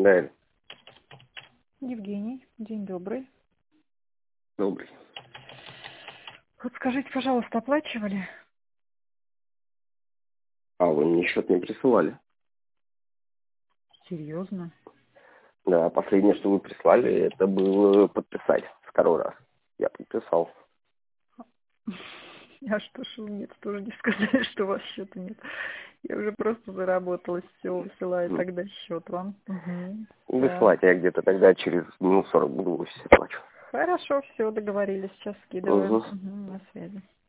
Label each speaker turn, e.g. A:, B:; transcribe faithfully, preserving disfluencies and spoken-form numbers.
A: Да,
B: Евгений, день добрый.
A: добрый.
B: Вот скажите, пожалуйста, оплачивали?
A: А вы мне счет не присылали?
B: Серьезно?
A: Да, последнее, что вы прислали, это было подписать второй раз. Я подписал.
B: А что ж вы мне тоже не сказали, что у вас счета нет? Я уже просто заработалась, все, высылаю тогда счет вам. Угу.
A: Высылать я где-то тогда через минут сорок буду все плачу.
B: Хорошо, все, договорились, сейчас скидываем.
A: Угу.
B: Угу, на связи.